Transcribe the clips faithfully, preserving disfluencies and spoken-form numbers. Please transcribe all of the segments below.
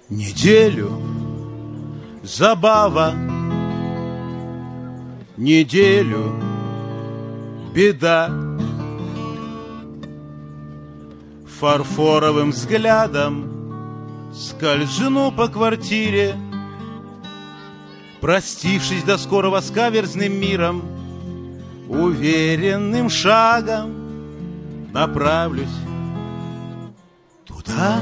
Неделю забава, неделю беда. Фарфоровым взглядом скользну по квартире, простившись до скорого с каверзным миром, уверенным шагом направлюсь туда,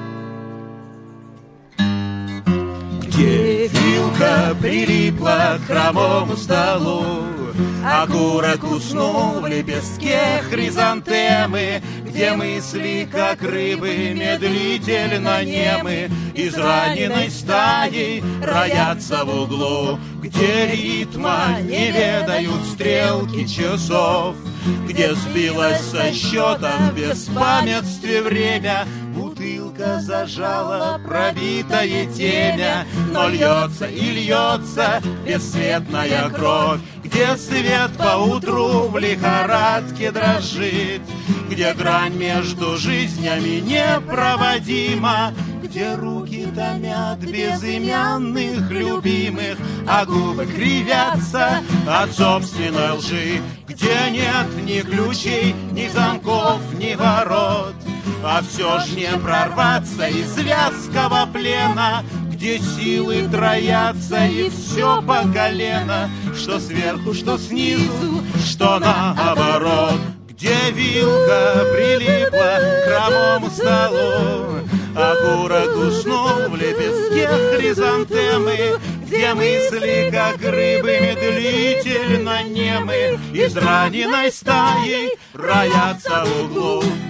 где вилка прилипла к хромому столу, окурок уснул в лепестке хризантемы, где мысли, как рыбы, медлительно немы, израненной стаей роятся в углу, где ритма не ведают стрелки часов, где сбилось со счета в беспамятстве время, бутылка зажала пробитое темя, но льется и льется бесцветная кровь, где свет поутру в лихорадке дрожит, где грань между жизнями непроводима, где руки томят безымянных любимых, а губы кривятся от собственной лжи, где нет ни ключей, ни замков, ни ворот, а все ж не прорваться из вязкого плена, где силы троятся и все по колено, что сверху, что снизу, что наоборот, где вилка прилипла к хромому столу, окурок уснул в лепестке хризантемы, где мысли, как рыбы, медлительно немы, израненной стаей роятся в углу.